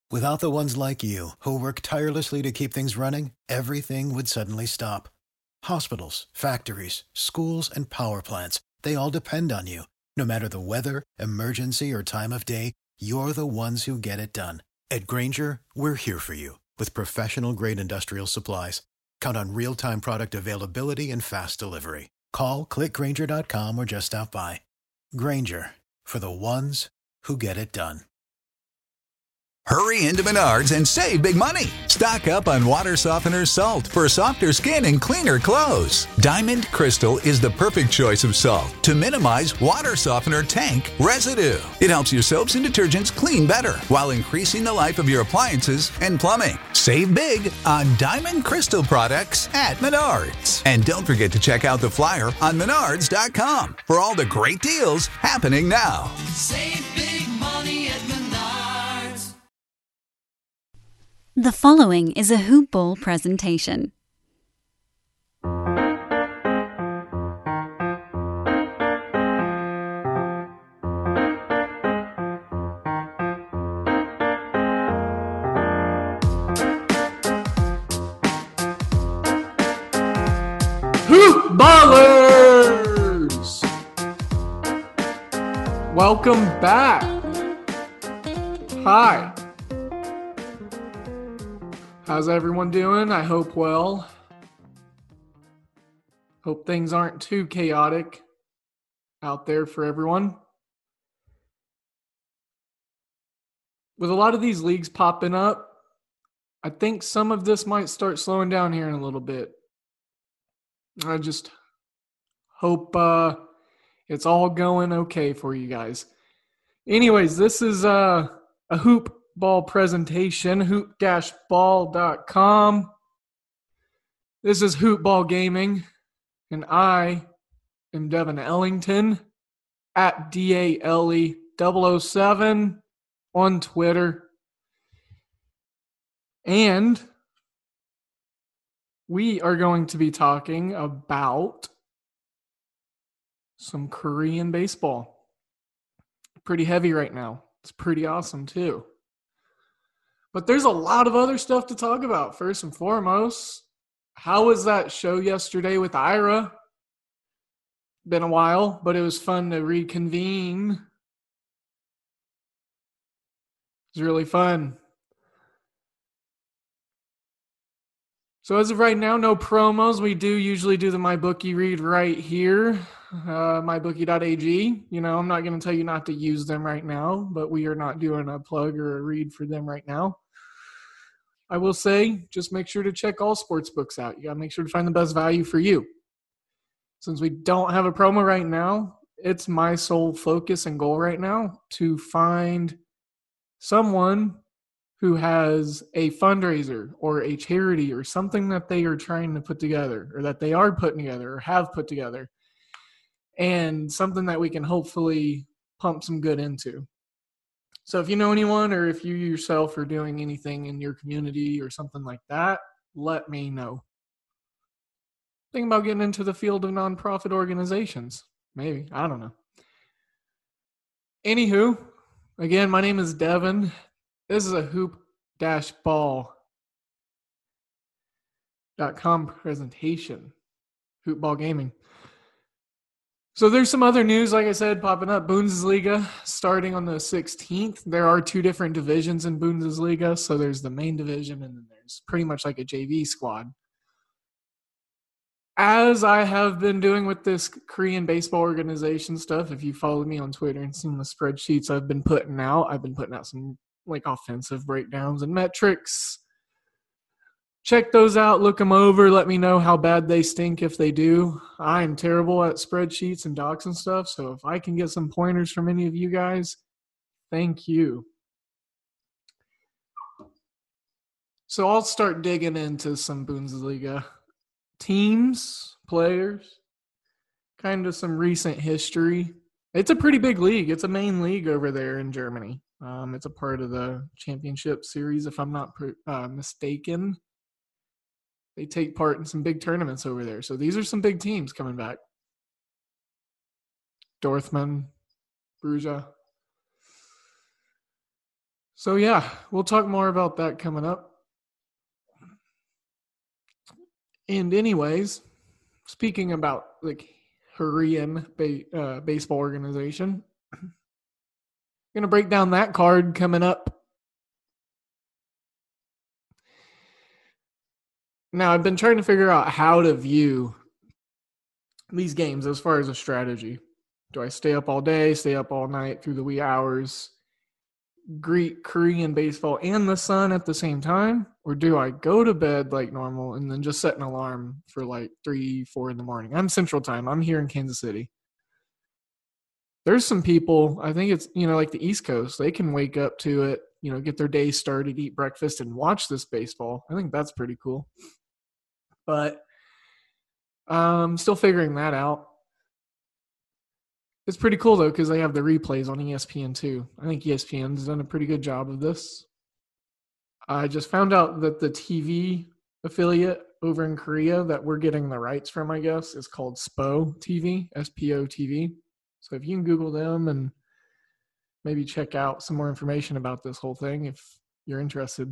Without the ones like you, who work tirelessly to keep things running, everything would suddenly stop. Hospitals, factories, schools, and power plants, they all depend on you. No matter the weather, emergency, or time of day, you're the ones who get it done. At Grainger, we're here for you with professional-grade industrial supplies. Count on real-time product availability and fast delivery. Call, clickgrainger.com, or just stop by. Grainger, for the ones who get it done. Hurry into Menards and save big money. Stock up on water softener salt for softer skin and cleaner clothes. Diamond Crystal is the perfect choice of salt to minimize water softener tank residue. It helps your soaps and detergents clean better while increasing the life of your appliances and plumbing. Save big on Diamond Crystal products at Menards. And don't forget to check out the flyer on Menards.com for all the great deals happening now. Save big money at Menards. The following is a Hoop Ball presentation. Hoop Ballers! Welcome back. Hi. How's everyone doing? I hope well. Hope things aren't too chaotic out there for everyone. With a lot of these leagues popping up, I think some of this might start slowing down here in a little bit. I just hope it's all going okay for you guys. Anyways, this is a Hoop Ball presentation, hoop-ball.com. This is Hoop Ball Gaming, and I am Devin Ellington at DALE007 on Twitter. And we are going to be talking about some Korean baseball. Pretty heavy right now. It's pretty awesome too. But there's a lot of other stuff to talk about. First and foremost, how was that show yesterday with Ira? Been a while, but it was fun to reconvene. It was really fun. So as of right now, no promos. We do usually do the MyBookie read right here, mybookie.ag. You know, I'm not going to tell you not to use them right now, but we are not doing a plug or a read for them right now. I will say, just make sure to check all sports books out. You got to make sure to find the best value for you. Since we don't have a promo right now, it's my sole focus and goal right now to find someone who has a fundraiser or a charity or something that they are trying to put together or that they are putting together or have put together, and something that we can hopefully pump some good into. So if you know anyone or if you yourself are doing anything in your community or something like that, let me know. Think about getting into the field of nonprofit organizations. Maybe. I don't know. Anywho, again, my name is Devin. This is a hoop-ball.com presentation. Hoop Ball Gaming. So there's some other news, like I said, popping up. Bundesliga starting on the 16th. There are two different divisions in Bundesliga. So there's the main division and then there's pretty much like a JV squad. As I have been doing with this Korean baseball organization stuff, if you followed me on Twitter and seen the spreadsheets I've been putting out some like offensive breakdowns and metrics. Check those out, look them over, let me know how bad they stink if they do. I'm terrible at spreadsheets and docs and stuff, so if I can get some pointers from any of you guys, thank you. So I'll start digging into some Bundesliga teams, players, kind of some recent history. It's a pretty big league. It's a main league over there in Germany. It's a part of the championship series, if I'm not mistaken. They take part in some big tournaments over there. So these are some big teams coming back. Dortmund, Bruges. So yeah, we'll talk more about that coming up. And anyways, speaking about like Korean baseball organization, gonna break down that card coming up. Now, I've been trying to figure out how to view these games as far as a strategy. Do I stay up all day, stay up all night through the wee hours, greet Korean baseball and the sun at the same time? Or do I go to bed like normal and then just set an alarm for like 3, 4 in the morning? I'm Central Time. I'm here in Kansas City. There's some people, I think it's, like the East Coast, they can wake up to it, get their day started, eat breakfast, and watch this baseball. I think that's pretty cool. But still figuring that out. It's pretty cool, though, because they have the replays on ESPN, too. I think ESPN's done a pretty good job of this. I just found out that the TV affiliate over in Korea that we're getting the rights from, I guess, is called SPO TV, S-P-O TV. So if you can Google them and maybe check out some more information about this whole thing if you're interested.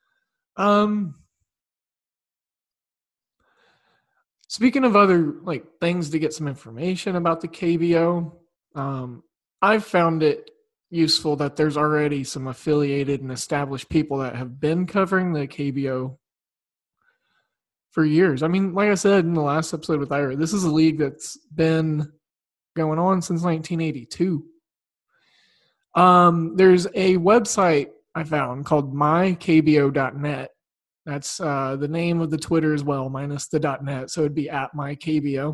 Speaking of other things to get some information about the KBO, I've found it useful that there's already some affiliated and established people that have been covering the KBO for years. I mean, like I said in the last episode with Ira, this is a league that's been going on since 1982. There's a website I found called mykbo.net. That's the name of the Twitter as well, minus the .net. So it'd be at mykbo.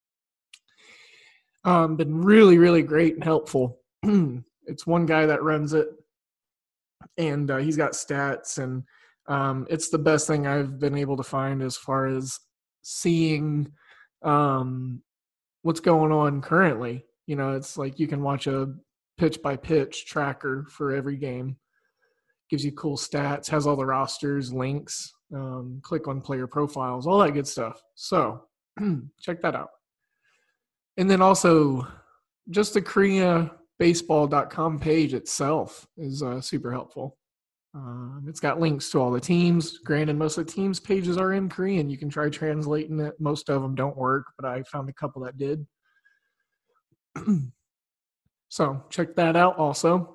Been really, really great and helpful. It's one guy that runs it, and he's got stats, and it's the best thing I've been able to find as far as seeing what's going on currently. It's like you can watch a pitch-by-pitch tracker for every game. Gives you cool stats, has all the rosters, links, click on player profiles, all that good stuff. So check that out. And then also just the KoreaBaseball.com page itself is super helpful. It's got links to all the teams. Granted, most of the teams' pages are in Korean. You can try translating it. Most of them don't work, but I found a couple that did. So check that out also.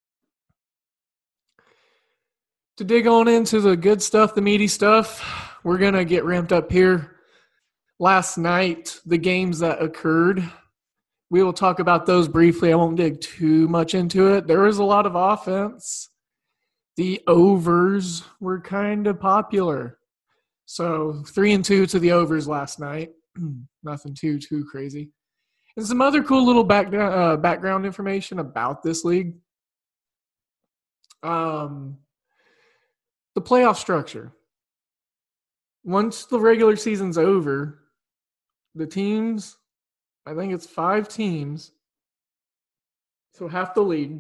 To dig on into the good stuff, the meaty stuff, we're going to get ramped up here. Last night, the games that occurred, we will talk about those briefly. I won't dig too much into it. There was a lot of offense. The overs were kind of popular. So 3-2 to the overs last night. Nothing too crazy. And some other cool little background information about this league. The playoff structure. Once the regular season's over, the teams, I think it's 5 teams, so half the league,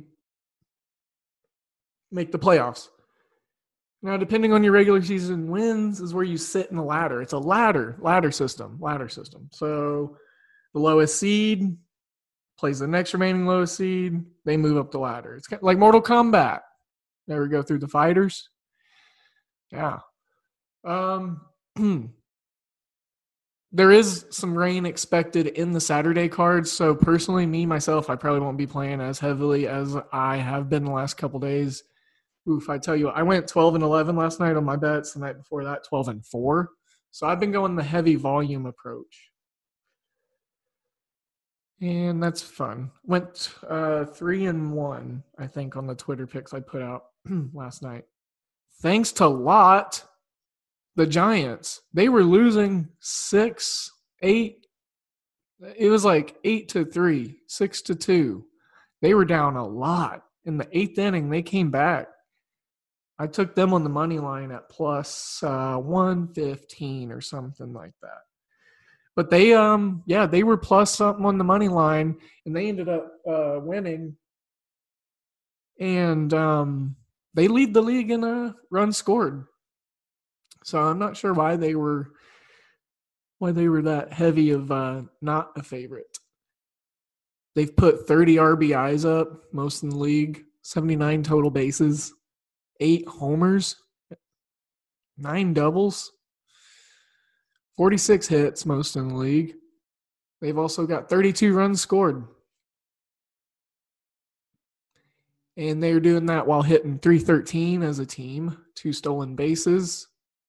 make the playoffs. Now, depending on your regular season wins is where you sit in the ladder. It's a ladder system. So the lowest seed plays the next remaining lowest seed. They move up the ladder. It's kind of like Mortal Kombat. Never go through the fighters. Yeah. There is some rain expected in the Saturday cards. So personally, myself, I probably won't be playing as heavily as I have been the last couple days. Oof, I tell you, I went 12-11 last night on my bets. The night before that, 12-4. So I've been going the heavy volume approach. And that's fun. Went 3-1, I think, on the Twitter picks I put out last night. Thanks to Lot, the Giants. They were losing 6-8. It was like 8-3, 6-2. They were down a lot. In the 8th inning, they came back. I took them on the money line at plus 115 or something like that. But they, they were plus something on the money line, and they ended up winning. And they lead the league in runs scored. So I'm not sure why they were that heavy of not a favorite. They've put 30 RBIs up, most in the league, 79 total bases. 8 homers, 9 doubles, 46 hits, most in the league. They've also got 32 runs scored. And they're doing that while hitting .313 as a team, 2 stolen bases.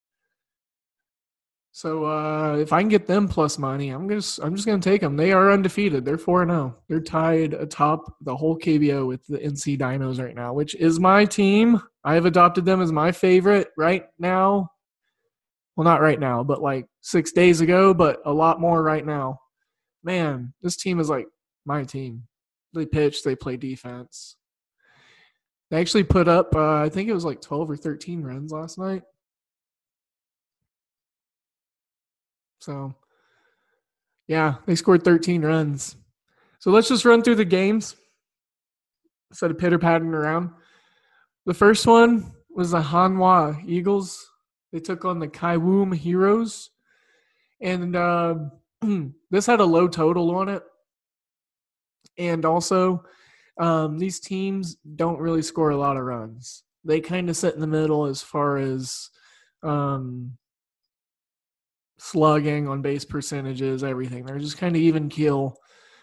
So if I can get them plus money, I'm just going to take them. They are undefeated. They're 4-0. They're tied atop the whole KBO with the NC Dinos right now, which is my team. I have adopted them as my favorite right now. Well, not right now, but like 6 days ago, but a lot more right now. Man, this team is like my team. They pitch, they play defense. They actually put up, I think it was like 12 or 13 runs last night. So, yeah, they scored 13 runs. So let's just run through the games instead of pitter-patting around. The first one was the Hanwha Eagles. They took on the Kaiwoom Heroes. And this had a low total on it. And also, these teams don't really score a lot of runs. They kind of sit in the middle as far as slugging, on base percentages, everything. They're just kind of even keel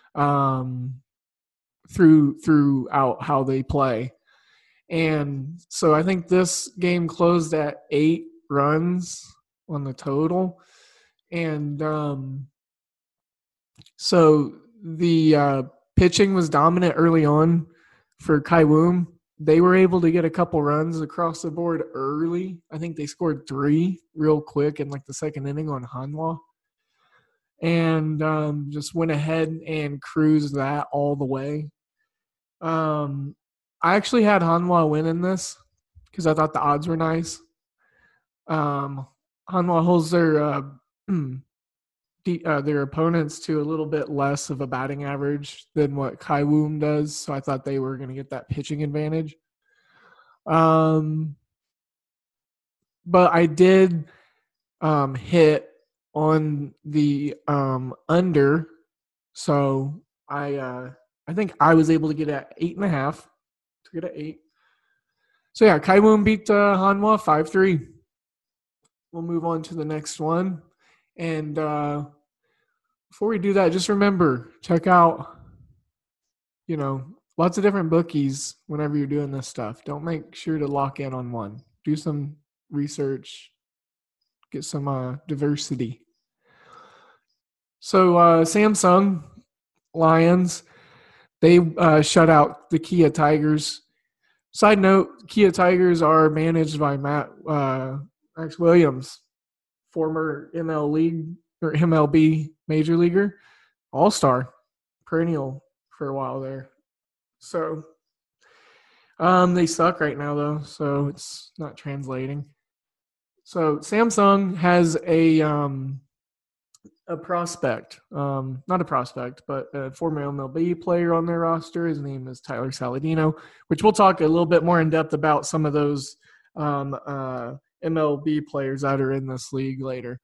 throughout how they play. And so I think this game closed at 8 runs on the total. And so the pitching was dominant early on for Kaiwoom. They were able to get a couple runs across the board early. I think they scored 3 real quick in like the second inning on Hanwha. And just went ahead and cruised that all the way. I actually had Hanwha winning this because I thought the odds were nice. Hanwha holds their opponents to a little bit less of a batting average than what Kaiwoom does, so I thought they were going to get that pitching advantage. But I did hit on the under, so I think I was able to get at 8.5. To get at 8. So yeah, Kaiwoom beat Hanwha 5-3. We'll move on to the next one. And before we do that, just remember, check out, lots of different bookies whenever you're doing this stuff. Don't make sure to lock in on one. Do some research. Get some diversity. So Samsung Lions, they shut out the Kia Tigers. Side note, Kia Tigers are managed by Max Williams, former MLB major leaguer, all-star, perennial for a while there. So they suck right now, though, so it's not translating. So Samsung has a prospect, not a prospect, but a former MLB player on their roster. His name is Tyler Saladino, which we'll talk a little bit more in depth about some of those MLB players that are in this league later.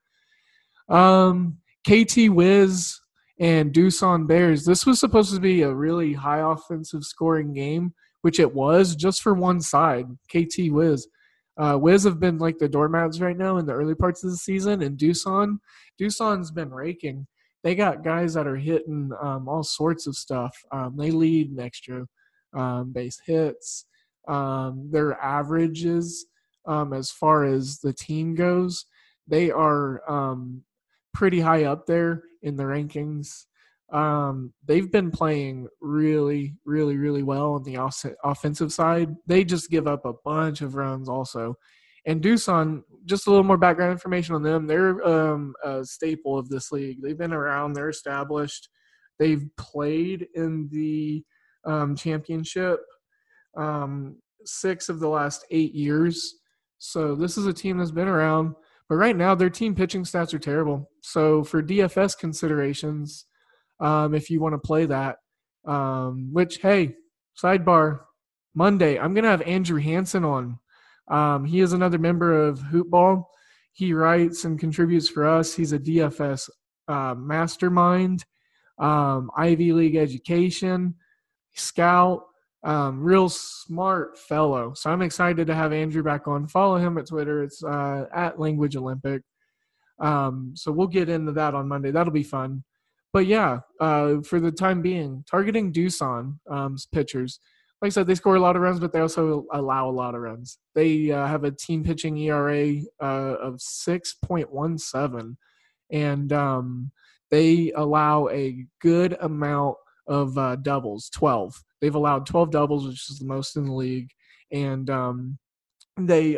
KT Wiz and Doosan Bears. This was supposed to be a really high offensive scoring game, which it was just for one side, KT Wiz. Wiz have been like the doormats right now in the early parts of the season, and Doosan's been raking. They got guys that are hitting all sorts of stuff. They lead in extra base hits. Their averages, as far as the team goes, they are pretty high up there in the rankings. They've been playing really, really, really well on the offensive side. They just give up a bunch of runs also. And Doosan, just a little more background information on them. They're a staple of this league. They've been around. They're established. They've played in the championship 6 of the last 8 years. So this is a team that's been around. But right now, their team pitching stats are terrible. So for DFS considerations, if you want to play that, which, hey, sidebar, Monday, I'm going to have Andrew Hansen on. He is another member of Hoopball. He writes and contributes for us. He's a DFS mastermind, Ivy League education, scout. Real smart fellow. So I'm excited to have Andrew back on. Follow him at Twitter. It's at Language Olympic. So we'll get into that on Monday. That'll be fun. But yeah, for the time being, targeting Doosan's pitchers. Like I said, they score a lot of runs, but they also allow a lot of runs. They have a team pitching ERA of 6.17, and they allow a good amount of doubles, 12. They've allowed 12 doubles, which is the most in the league, and they,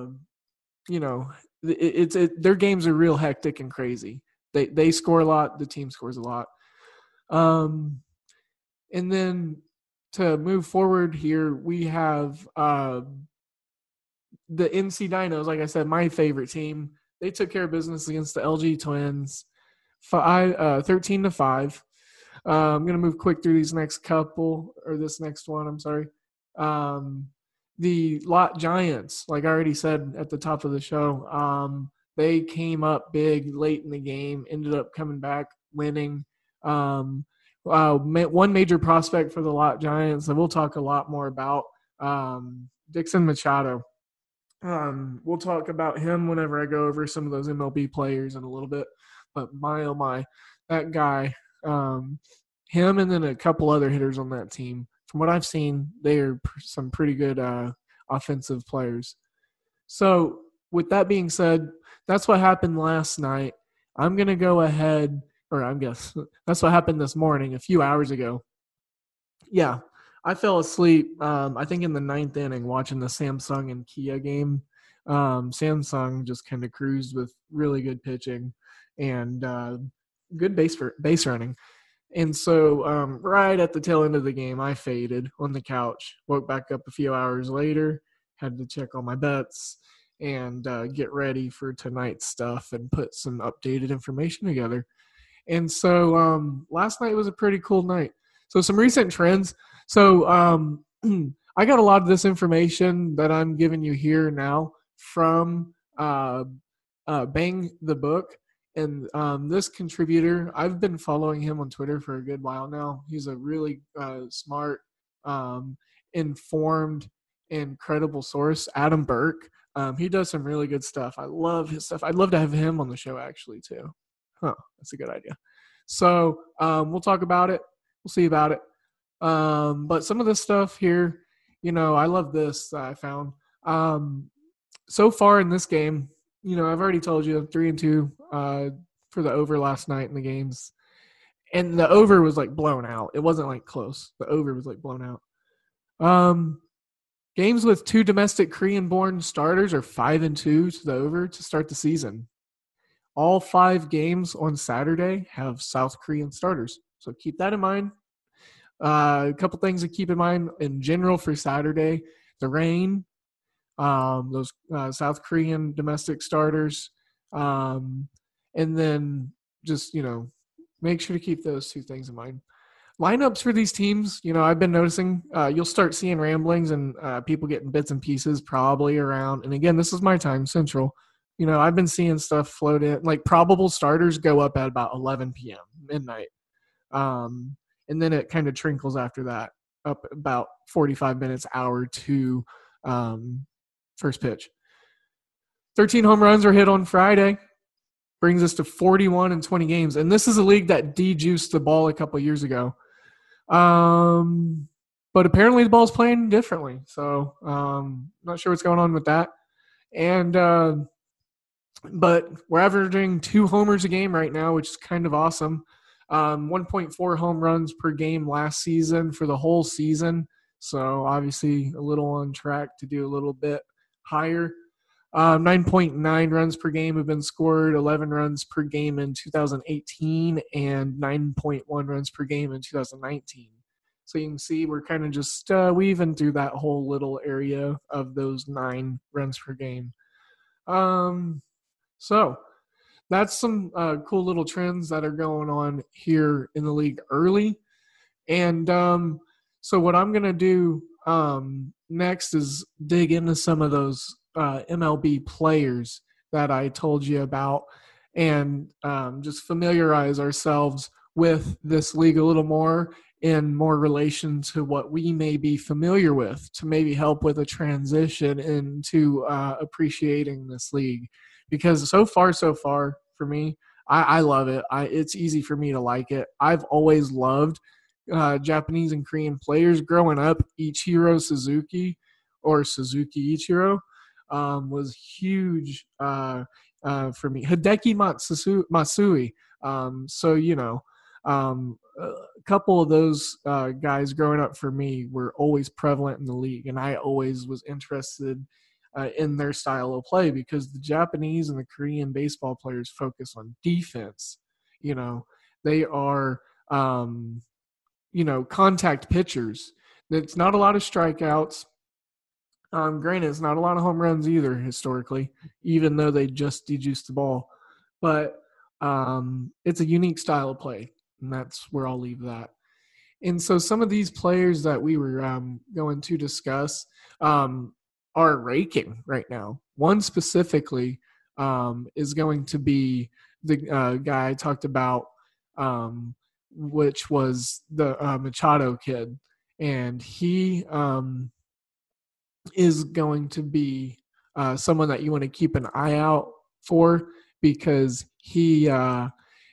their games are real hectic and crazy. They score a lot. The team scores a lot. And then to move forward here, we have the NC Dinos. Like I said, my favorite team. They took care of business against the LG Twins, 13-5. I'm going to move quick through these next couple, or this next one, I'm sorry. The Lot Giants, like I already said at the top of the show, they came up big late in the game, ended up coming back, winning. One major prospect for the Lot Giants that we'll talk a lot more about, Dixon Machado. We'll talk about him whenever I go over some of those MLB players in a little bit. But my, oh my, that guy, him and then a couple other hitters on that team, from what I've seen, they are some pretty good offensive players. So with that being said, that's what happened last night. I'm going to go ahead, or I guess that's what happened this morning, a few hours ago. Yeah, I fell asleep, I think in the 9th inning watching the Samsung and Kia game. Samsung just kind of cruised with really good pitching and good base running. And so right at the tail end of the game, I faded on the couch, woke back up a few hours later, had to check all my bets and get ready for tonight's stuff and put some updated information together. And so last night was a pretty cool night. So some recent trends. So I got a lot of this information that I'm giving you here now from Bang the Book. And this contributor, I've been following him on Twitter for a good while now. He's a really smart, informed, and credible source, Adam Burke. He does some really good stuff. I love his stuff. I'd love to have him on the show, actually, too. That's a good idea. So we'll talk about it. We'll see about it. But some of this stuff here, I love this that I found. So far in this game, I've already told you 3-2 for the over last night in the games. And the over was, blown out. It wasn't, close. The over was, blown out. Games with 2 domestic Korean-born starters are 5-2 to the over to start the season. All 5 games on Saturday have South Korean starters. So keep that in mind. A couple things to keep in mind in general for Saturday. The rain, those South Korean domestic starters, and then just, make sure to keep those 2 things in mind. Lineups for these teams, I've been noticing you'll start seeing ramblings and people getting bits and pieces probably around. And again, this is my time, Central. I've been seeing stuff float in, probable starters go up at about 11 p.m., midnight. And then it kind of trickles after that, up about 45 minutes, hour to first pitch. 13 home runs were hit on Friday. Brings us to 41 in 20 games. And this is a league that de-juiced the ball a couple years ago. But apparently the ball's playing differently. So not sure what's going on with that. And but we're averaging 2 homers a game right now, which is kind of awesome. 1.4 home runs per game last season for the whole season. So obviously a little on track to do a little bit higher. 9.9 runs per game have been scored, 11 runs per game in 2018, and 9.1 runs per game in 2019. So you can see we're kind of just weaving through that whole little area of those 9 runs per game. So that's some cool little trends that are going on here in the league early. And so what I'm going to do next is dig into some of those MLB players that I told you about and just familiarize ourselves with this league a little more in more relation to what we may be familiar with, to maybe help with a transition into appreciating this league. Because so far for me, I love it. It's easy for me to like it. I've always loved Japanese and Korean players. Growing up, Ichiro Suzuki or Suzuki Ichiro was huge for me. Hideki Matsui. A couple of those guys growing up for me were always prevalent in the league, and I always was interested in their style of play because the Japanese and the Korean baseball players focus on defense. They are, contact pitchers. It's not a lot of strikeouts. Granted, it's not a lot of home runs either historically, even though they just dejuiced the ball. But it's a unique style of play, and that's where I'll leave that. And so some of these players that we were going to discuss are raking right now. One specifically is going to be the guy I talked about, which was the Machado kid. And he is going to be someone that you want to keep an eye out for because he, and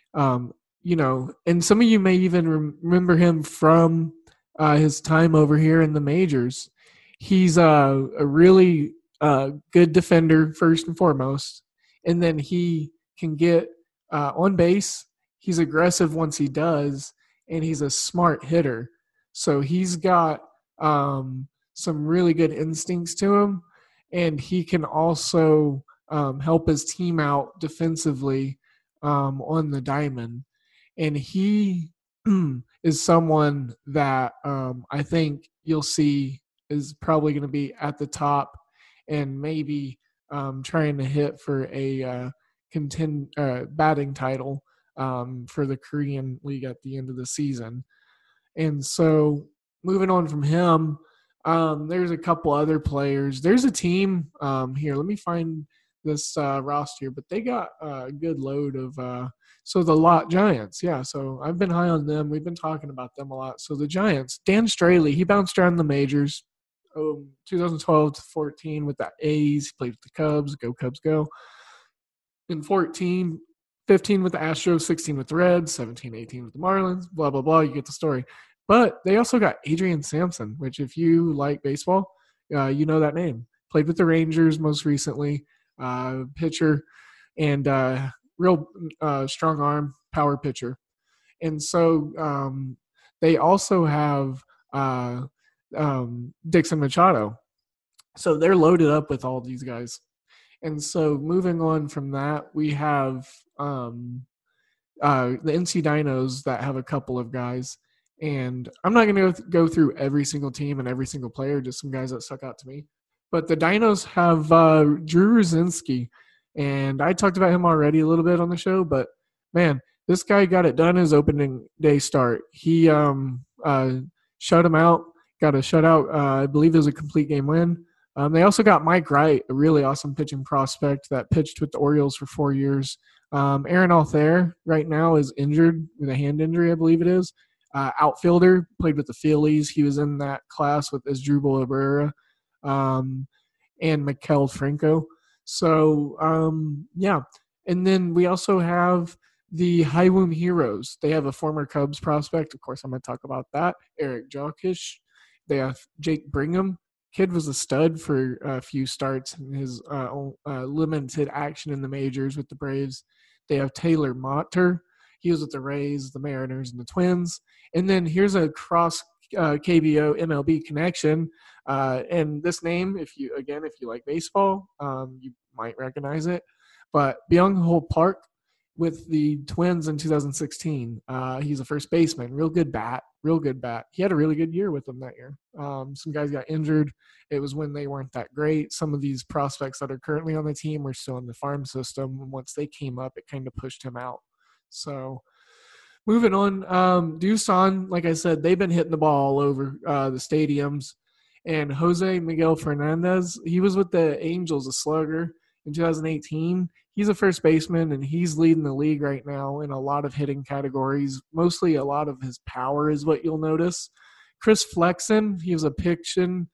some of you may even remember him from his time over here in the majors. He's a really good defender, first and foremost, and then he can get on base. He's aggressive once he does, and he's a smart hitter. So he's got some really good instincts to him, and he can also help his team out defensively on the diamond. And he is someone that I think you'll see is probably going to be at the top and maybe trying to hit for a batting title for the Korean League at the end of the season. And so moving on from him, there's a couple other players. There's a team here. Let me find this roster, but they got a good load of the Lot Giants. Yeah, so I've been high on them. We've been talking about them a lot. So the Giants, Dan Straley, he bounced around the majors. 2012 to 14 with the A's, he played with the Cubs. Go Cubs, go. In 15 with the Astros, 16 with the Reds, 17, 18 with the Marlins, blah, blah, blah. You get the story. But they also got Adrian Sampson, which if you like baseball, you know that name. Played with the Rangers most recently, pitcher, and real strong arm, power pitcher. And so they also have Dixon Machado. So they're loaded up with all these guys. And so moving on from that, we have the NC Dinos that have a couple of guys. And I'm not going to go through every single team and every single player, just some guys that stuck out to me. But the Dinos have Drew Rosinski. And I talked about him already a little bit on the show. But, man, this guy got it done his opening day start. He shut him out, got a shutout. I believe it was a complete game win. They also got Mike Wright, a really awesome pitching prospect that pitched with the Orioles for 4 years. Aaron Altherr right now is injured with a hand injury, I believe it is. Outfielder, played with the Phillies. He was in that class with Asdrubal Cabrera and Maikel Franco. So, yeah. And then we also have the Highwoom Heroes. They have a former Cubs prospect. Of course, I'm going to talk about that. Eric Jokic. They have Jake Brigham. Kid was a stud for a few starts in his limited action in the majors with the Braves. They have Taylor Motter. He was with the Rays, the Mariners, and the Twins. And then here's a cross KBO MLB connection. And this name, if you like baseball, you might recognize it. But Byung-Ho Park with the Twins in 2016. He's a first baseman. Real good bat. He had a really good year with them that year. Some guys got injured. It was when they weren't that great. Some of these prospects that are currently on the team were still in the farm system. Once they came up, it kind of pushed him out. So moving on, Doosan, like I said, they've been hitting the ball all over the stadiums. And Jose Miguel Fernandez, he was with the Angels, a slugger. in 2018. He's a first baseman, and he's leading the league right now in a lot of hitting categories. Mostly a lot of his power is what you'll notice. Chris Flexen, he was a pitching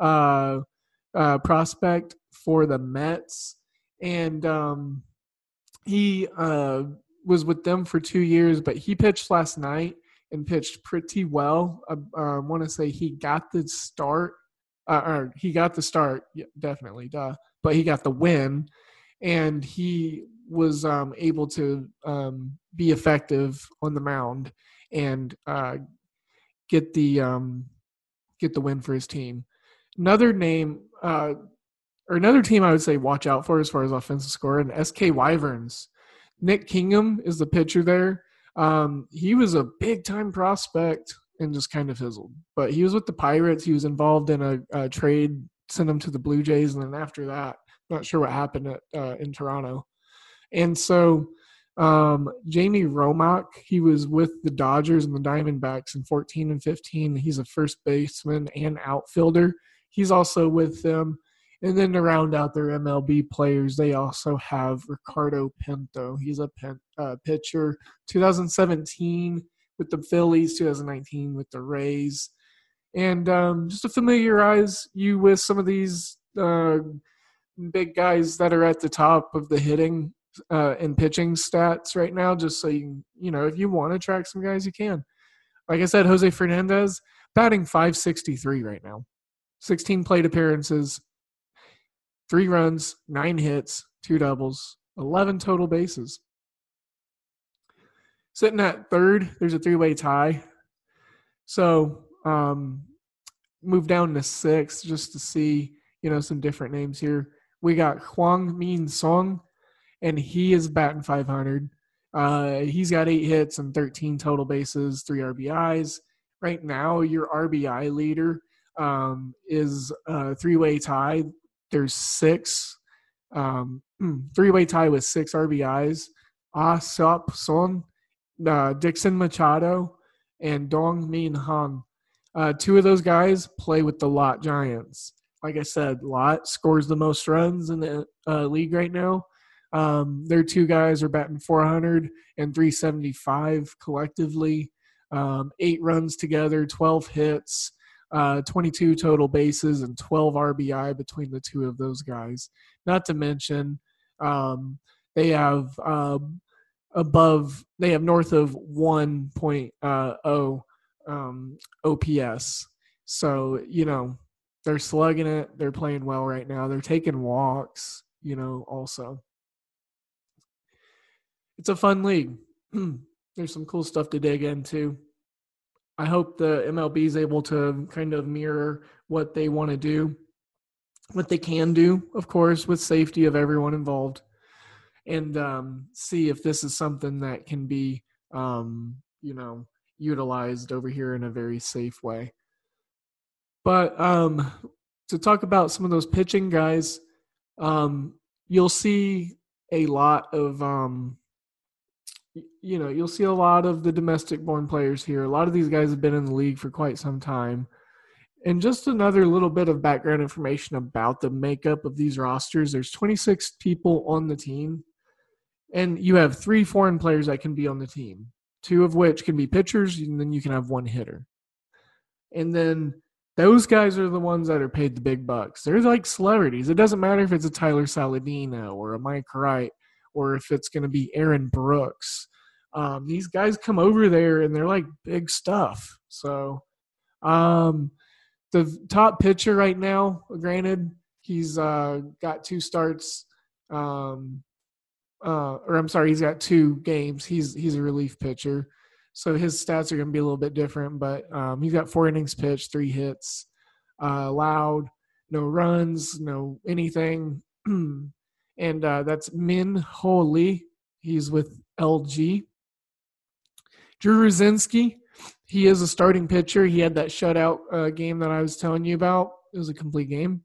prospect for the Mets, and he was with them for 2 years, but he pitched last night and pitched pretty well. I want to say he got the start. Yeah, definitely, but he got the win, and he was able to be effective on the mound and get the win for his team. Another team I would say watch out for as far as offensive score, and SK Wyverns. Nick Kingham is the pitcher there. He was a big-time prospect and just kind of fizzled. But he was with the Pirates. He was involved in a trade, sent him to the Blue Jays, and then after that, not sure what happened in Toronto. And so Jamie Romack, he was with the Dodgers and the Diamondbacks in 14 and 15. He's a first baseman and outfielder. He's also with them. And then to round out their MLB players, they also have Ricardo Pinto. He's a pitcher. 2017 with the Phillies, 2019 with the Rays. And just to familiarize you with some of these big guys that are at the top of the hitting and pitching stats right now, just so you know, if you want to track some guys, you can. Like I said, Jose Fernandez, batting .563 right now. 16 plate appearances, 3 runs, 9 hits, 2 doubles, 11 total bases. Sitting at third, there's a 3-way tie. So move down to 6th just to see, you know, some different names here. We got Hwang Min Song, and he is batting .500. He's got 8 hits and 13 total bases, 3 RBIs. Right now, your RBI leader is a 3-way tie. There's 6, 3-way tie with 6 RBIs. Sop Son, Dixon Machado, and Dong Min Han. 2 of those guys play with the Lot Giants. Like I said, Lot scores the most runs in the league right now. Their 2 guys are batting .400 and .375 collectively. 8 runs together, 12 hits, 22 total bases, and 12 RBI between the 2 of those guys. Not to mention, they have north of 1.0 OPS. So, you know, they're slugging it. They're playing well right now. They're taking walks, you know, also. It's a fun league. There's some cool stuff to dig into. I hope the MLB is able to kind of mirror what they want to do, what they can do, of course, with safety of everyone involved, and see if this is something that can be, you know, utilized over here in a very safe way. But to talk about some of those pitching guys, you'll see a lot of you'll see a lot of the domestic-born players here. A lot of these guys have been in the league for quite some time. And just another little bit of background information about the makeup of these rosters. There's 26 people on the team, and you have 3 foreign players that can be on the team, 2 of which can be pitchers, and then you can have 1 hitter. And then those guys are the ones that are paid the big bucks. They're like celebrities. It doesn't matter if it's a Tyler Saladino or a Mike Wright, or if it's going to be Aaron Brooks. These guys come over there, and they're like big stuff. So the top pitcher right now, granted, he's got 2 starts. He's got 2 games. He's a relief pitcher. So his stats are going to be a little bit different. But he's got 4 innings pitched, 3 hits, allowed, no runs, no anything. And that's Min Ho Lee. He's with LG. Drew Rosinski, he is a starting pitcher. He had that shutout game that I was telling you about. It was a complete game.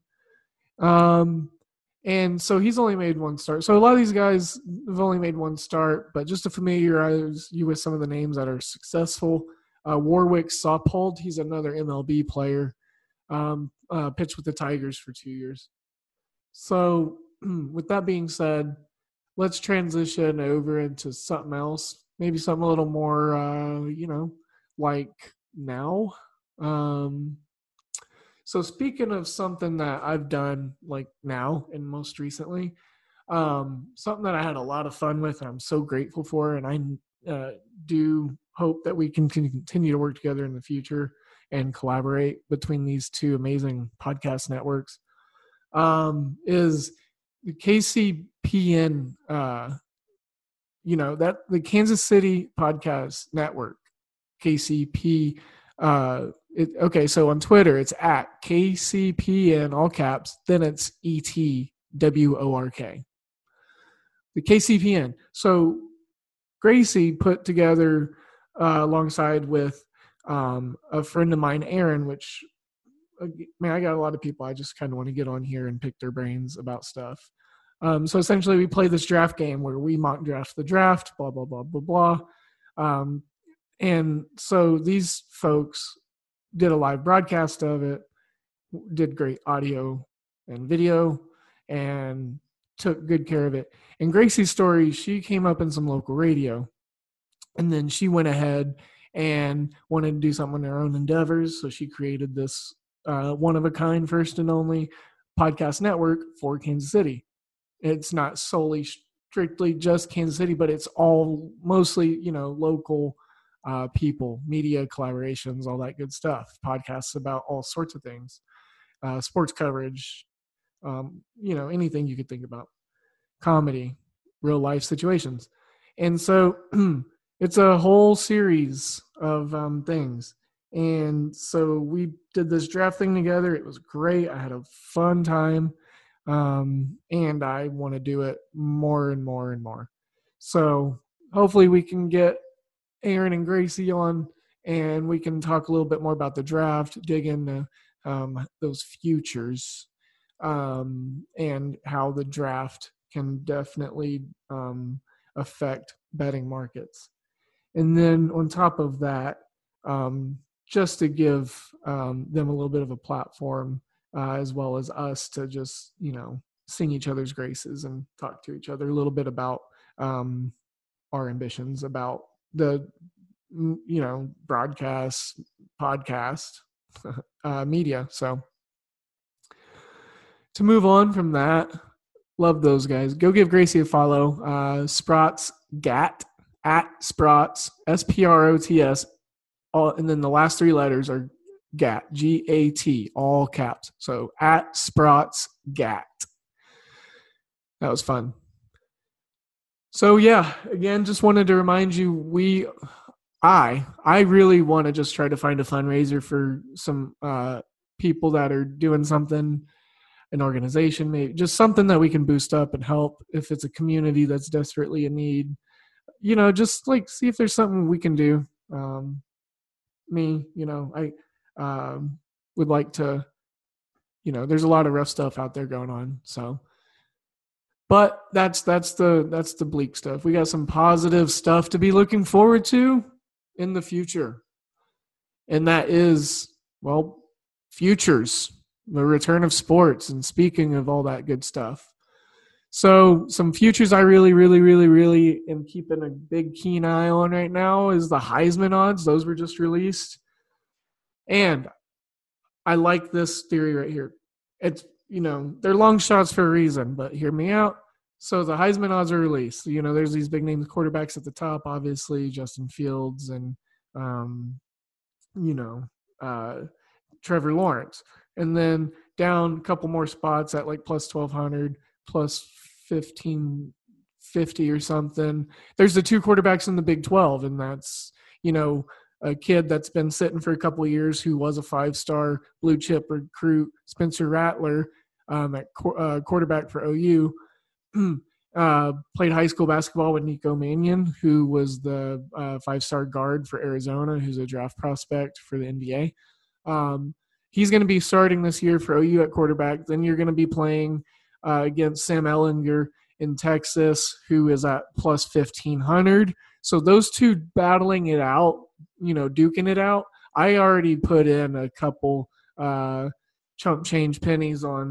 And so he's only made 1 start. So a lot of these guys have only made 1 start, but just to familiarize you with some of the names that are successful, Warwick Saupold, he's another MLB player, pitched with the Tigers for 2 years. So with that being said, let's transition over into something else. Maybe something a little more, like now. So speaking of something that I've done like now and most recently, something that I had a lot of fun with and I'm so grateful for, and I do hope that we can continue to work together in the future and collaborate between these two amazing podcast networks, is the KCPN, that the Kansas City Podcast Network, KCP. So on Twitter, it's at KCPN, all caps, then it's ETWORK. The KCPN. So Gracie put together, alongside with a friend of mine, Aaron, which, man, I got a lot of people I just kind of want to get on here and pick their brains about stuff. So essentially we play this draft game where we mock draft the draft, blah, blah, blah, blah, blah. And so these folks did a live broadcast of it, did great audio and video, and took good care of it. And Gracie's story, she came up in some local radio, and then she went ahead and wanted to do something on her own endeavors. So she created this one-of-a-kind, first and only podcast network for Kansas City. It's not solely strictly just Kansas City, but it's all mostly, local people, media collaborations, all that good stuff, podcasts about all sorts of things, sports coverage, anything you could think about, comedy, real life situations. And so it's a whole series of things. And so we did this draft thing together. It was great. I had a fun time. And I want to do it more and more and more. So hopefully we can get Aaron and Gracie on, and we can talk a little bit more about the draft, dig into those futures, and how the draft can definitely affect betting markets. And then on top of that, just to give them a little bit of a platform, as well as us to just, sing each other's graces and talk to each other a little bit about our ambitions about the, broadcast, podcast, media. So to move on from that, love those guys. Go give Gracie a follow. Sprots GAT, at Sprots, SPROTS, and then the last three letters are GAT, GAT, all caps. So at Sprots GAT. That was fun. So yeah, again, just wanted to remind you, I really want to just try to find a fundraiser for some people that are doing something, an organization, maybe just something that we can boost up and help. If it's a community that's desperately in need, just like see if there's something we can do. I would like to, there's a lot of rough stuff out there going on. So, but that's the bleak stuff. We got some positive stuff to be looking forward to in the future. And that is, futures, the return of sports, and speaking of all that good stuff. So some futures I really, really, really, really am keeping a big keen eye on right now is the Heisman odds. Those were just released. And I like this theory right here. It's, they're long shots for a reason, but hear me out. So the Heisman odds are released. There's these big name quarterbacks at the top, obviously, Justin Fields and, Trevor Lawrence. And then down a couple more spots at like plus 1,200, plus 1,550 or something. There's the two quarterbacks in the Big 12, and that's, a kid that's been sitting for a couple of years who was a 5-star blue chip recruit, Spencer Rattler, at quarterback for OU. Played high school basketball with Nico Mannion, who was the 5-star guard for Arizona, who's a draft prospect for the NBA. He's going to be starting this year for OU at quarterback. Then you're going to be playing against Sam Ehlinger in Texas, who is at plus 1,500. So those two battling it out, duking it out. I already put in a couple chump change pennies on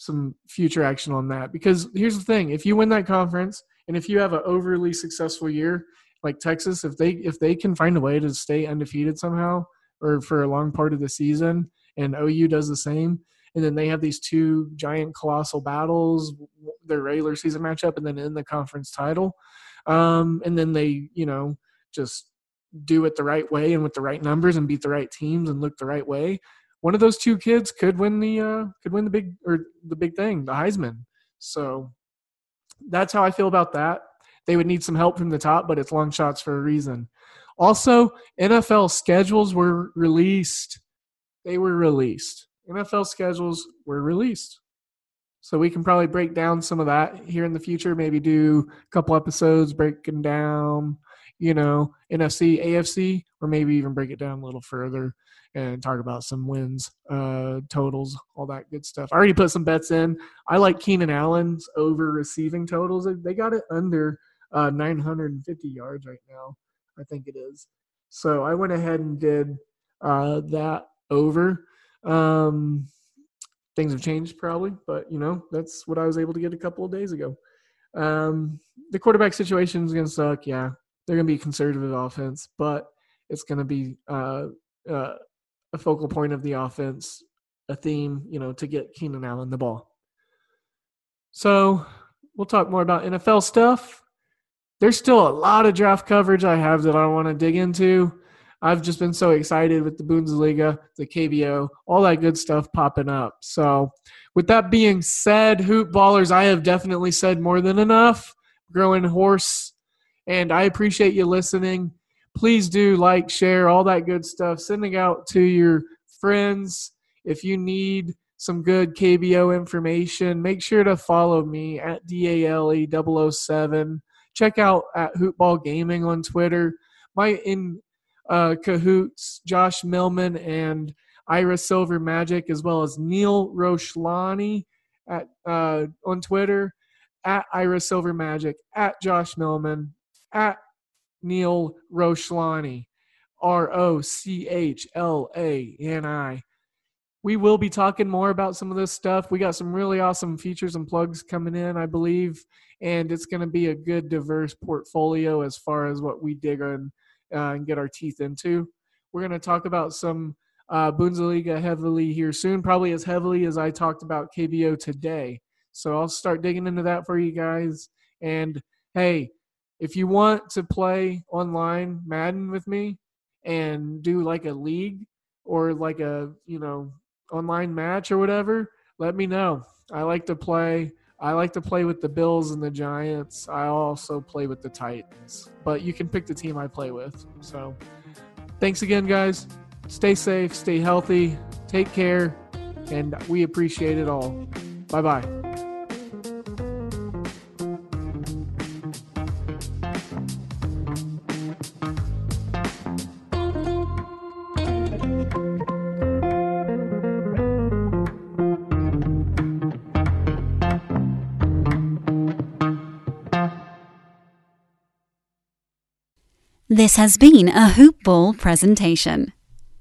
some future action on that. Because here's the thing: if you win that conference, and if you have an overly successful year like Texas, if they can find a way to stay undefeated somehow or for a long part of the season, and OU does the same, and then they have these two giant colossal battles, their regular season matchup, and then in the conference title, and then they just do it the right way and with the right numbers and beat the right teams and look the right way. One of those two kids could win the big thing, the Heisman. So that's how I feel about that. They would need some help from the top, but it's long shots for a reason. Also, NFL schedules were released. They were released. NFL schedules were released. So we can probably break down some of that here in the future, maybe do a couple episodes breaking down, NFC, AFC, or maybe even break it down a little further and talk about some wins, totals, all that good stuff. I already put some bets in. I like Keenan Allen's over receiving totals. They got it under 950 yards right now, I think it is. So I went ahead and did that over. Things have changed probably, but, that's what I was able to get a couple of days ago. The quarterback situation is going to suck, yeah. They're going to be a conservative offense, but it's going to be a focal point of the offense, a theme, to get Keenan Allen the ball. So we'll talk more about NFL stuff. There's still a lot of draft coverage I have that I want to dig into. I've just been so excited with the Bundesliga, the KBO, all that good stuff popping up. So with that being said, Hoop Ballers, I have definitely said more than enough. Growing hoarse, and I appreciate you listening. Please do like, share, all that good stuff. Sending out to your friends. If you need some good KBO information, make sure to follow me at DALE007. Check out at Hoopball Gaming on Twitter. My cahoots, Josh Millman and Ira Silver Magic, as well as Neil Roshlani on Twitter, at Ira Silver Magic, at Josh Millman, at Neil Roshlani, Rochlani. We will be talking more about some of this stuff. We got some really awesome features and plugs coming in, I believe, and it's going to be a good, diverse portfolio as far as what we dig on and get our teeth into. We're going to talk about some Bundesliga heavily here soon, probably as heavily as I talked about KBO today. So I'll start digging into that for you guys. And, hey, if you want to play online Madden with me and do like a league or like a, online match or whatever, let me know. I like to play with the Bills and the Giants. I also play with the Titans. But you can pick the team I play with. So thanks again, guys. Stay safe, stay healthy, take care, and we appreciate it all. Bye-bye. This has been a Hoop Ball presentation.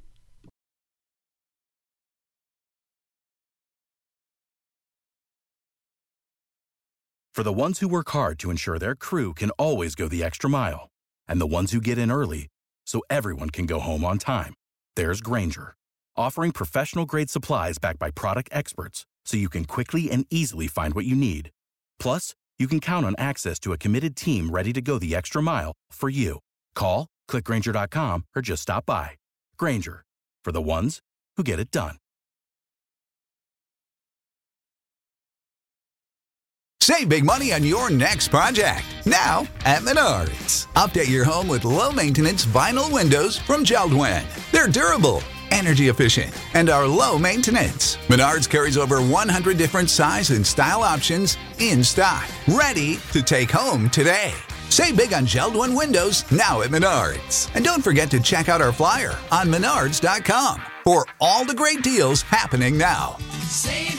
For the ones who work hard to ensure their crew can always go the extra mile, and the ones who get in early so everyone can go home on time, there's Grainger, offering professional-grade supplies backed by product experts so you can quickly and easily find what you need. Plus, you can count on access to a committed team ready to go the extra mile for you. Call, click Grainger.com, or just stop by. Grainger, for the ones who get it done. Save big money on your next project, now at Menards. Update your home with low-maintenance vinyl windows from JELD-WEN. They're durable, energy efficient, and are low maintenance. Menards carries over 100 different size and style options in stock, ready to take home today. Save big on JELD-WEN windows now at Menards. And don't forget to check out our flyer on Menards.com for all the great deals happening now. Save